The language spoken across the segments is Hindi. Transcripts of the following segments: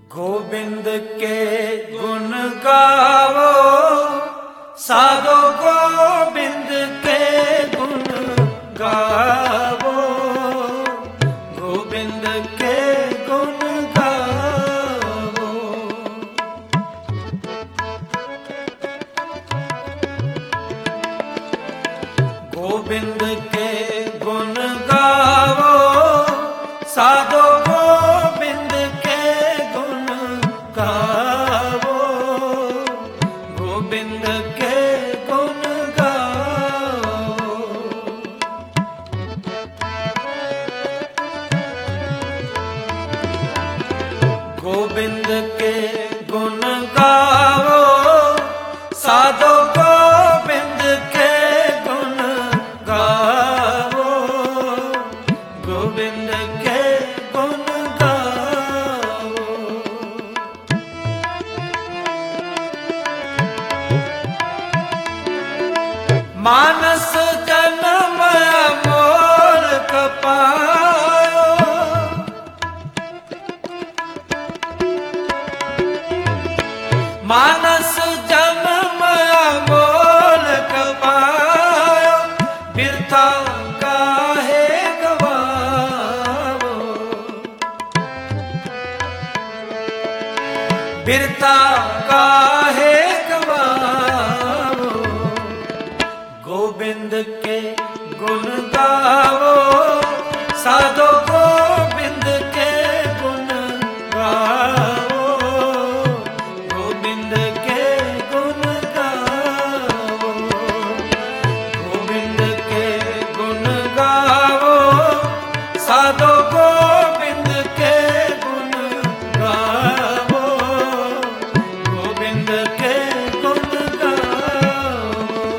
गोविंद के गुण गावो साधो, गोविंद के गुण गावो, गोविंद के गुण गावो। गोविंद के गुण गावो साधो, गोविंद के गुण गावो, गोविंद के गुण गावो। गोविंद के गुण गावो साधो, गोविंद के गुण गावो, गोविंद के गुण गावो। मानस जन्म मोर कपायो, मानस जन्म मोर कपायो, बिरथा काहे गवावो, बिरथा काहे गवावो। गोविंद के गुण गावो साधो, गोविंद के गुण गावो, गोविंद के गुण गावो, गोविंद के गुण गावो साधो, गोविंद के गुण गावो, गोविंद के गुण गावो।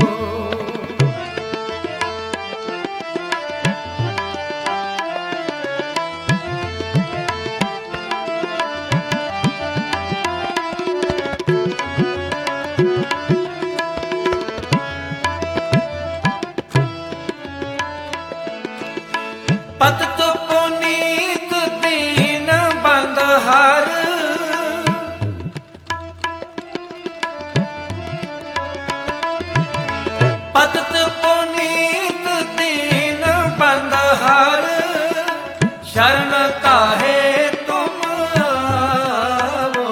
पतित पुनीत दीन बंधहर, पतित पुनीत दीन बंधहर, शरण काहे तुम आवो,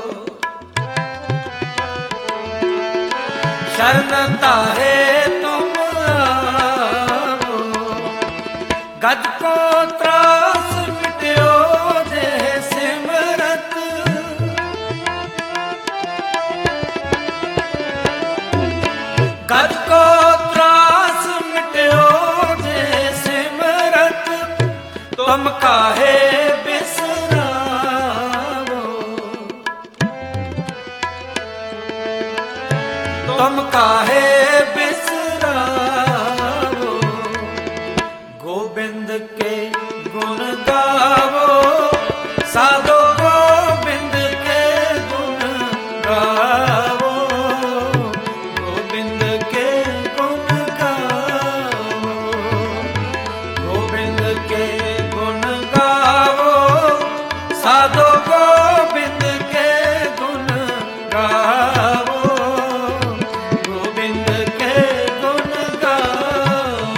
शरण काहे तुम आवो। गद को त्रास मिट्यो जे सिमरत, गद को त्रास मिट्यो जे सिमरत, तुम काहे बिसरावो, तुम काहे बिसरावो। गोविंद के गुण गावो साधो, गोविंद के गुण गावो, गोविंद के गुण गावो, गोविंद के गुण गावो साधो, गोविंद के गुण गावो, गोविंद के गुण गावो।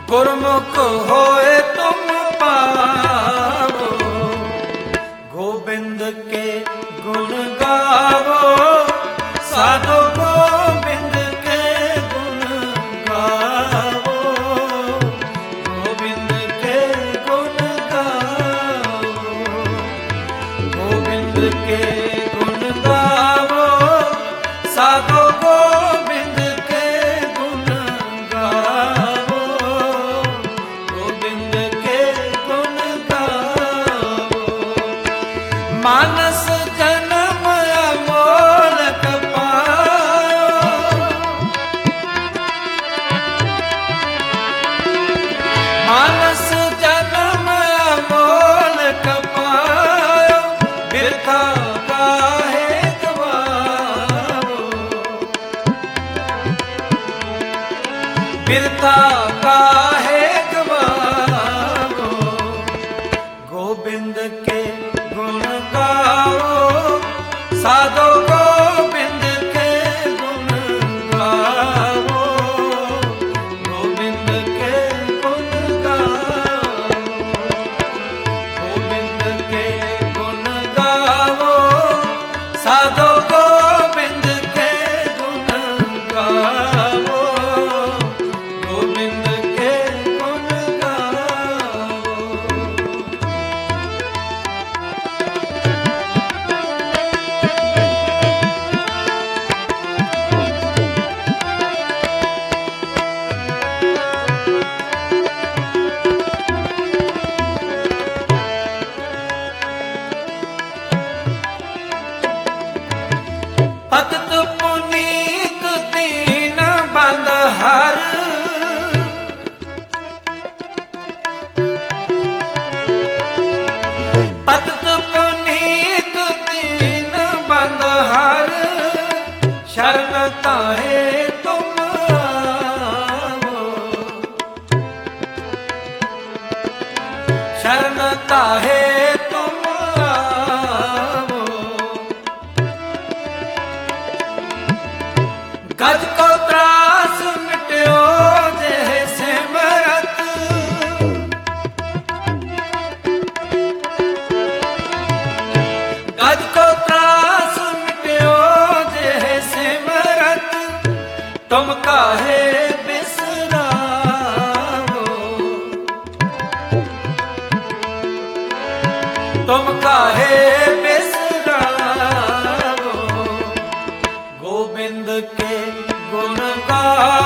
गुरमुख होए तुम पावो, गोविंद के गुण गावो, साधो गोविंद के गुण गावो, गोविंद के गुण गावो, गोविंद के गुण गावो, साधो गोविंद के गुण गावो, गोविंद के गुण गावो। मानस जन्म अमोलक पायो, मानस जन्म अमोलक पायो, बिरथा काहे गवावो, बिरथा काहे गवावो, गोविंद के गुण गाओ, साधो गोविंद के गुण गाओ, गोविंद के गुण गाओ, गोविंद के गुण गाओ, साधो गोविंद के गुण गाओ, गोविंद के गुण गाओ। भगत पुनीत दीन बंदहर, भगत पुनीत दीन बंदहर, शरण ताहे तुम आवो, शरण ताहे तुम आवो, गज को त्रास मिट्यो जेह सिमरत, गज को त्रास मिट्यो जेह सिमरत, तुम काहे बिसरावो, तुम काहे बिसरावो, गोविंद के गुण गाओ,